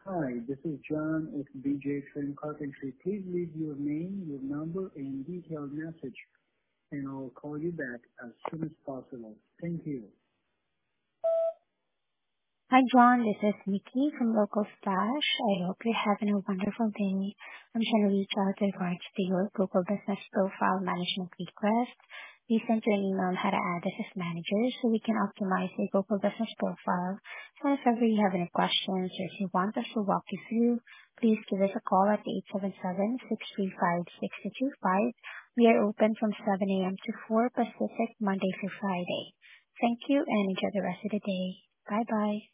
Hi, this is John with BJ Trim Carpentry. Please leave your name, your number, and detailed message, and I'll call you back as soon as possible. Thank you. Hi, John. This is Nikki from Local Stash. I hope you're having a wonderful day. I'm trying to reach out with regards to your Google Business Profile Management request. We sent you an email on how to add us as managers so we can optimize your Google Business Profile. So if ever you have any questions or if you want us to walk you through, please give us a call at 877-635-6225. We are open from 7 a.m. to 4 Pacific, Monday through Friday. Thank you and enjoy the rest of the day. Bye-bye.